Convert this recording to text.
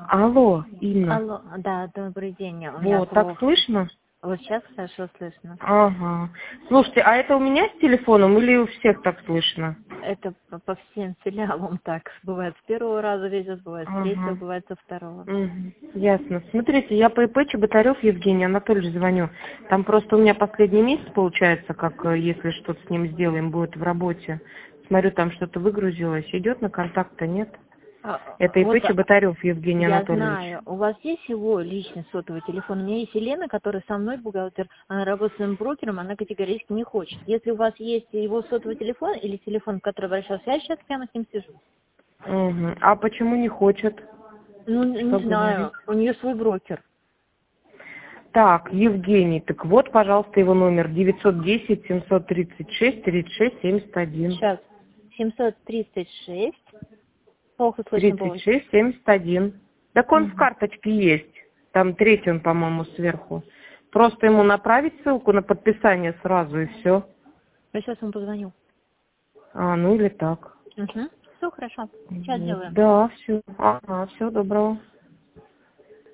Алло, Инна. Алло, да, добрый день. У меня Вот, так плохо. слышно? Вот сейчас хорошо слышно. Ага. Слушайте, а это у меня с телефоном или у всех так слышно? Это по всем филиалам так. Бывает с первого раза видят, бывает с третьего, Ага. бывает со второго. Ясно. Смотрите, я по ИП Чеботарев Евгений Анатольевич звоню. Там просто у меня последний месяц получается, как если что-то с ним сделаем, будет в работе. Смотрю, там что-то выгрузилось. Идет на контакт-то нет? Это Вот ИП Чеботарев Евгений я Анатольевич. знаю, у вас есть его личный сотовый телефон? У меня есть Елена, которая со мной бухгалтер, она работает с своим брокером, она категорически не хочет. Если у вас есть его сотовый телефон или телефон, в который обращался, я сейчас прямо с ним сижу. Угу. А почему не хочет Ну, не поговорить? знаю, у нее свой брокер. Так, Евгений, так вот, пожалуйста, его номер 910-736-36-71. Сейчас, 736, плохо слышно было. 36-71. Так он в Мгм. карточке есть. Там третий он, по-моему, сверху. Просто ему направить ссылку на подписание сразу и все. Я сейчас ему позвоню. А, ну или так. Угу. Все хорошо. Сейчас делаем. Да, все. Ага, всего доброго.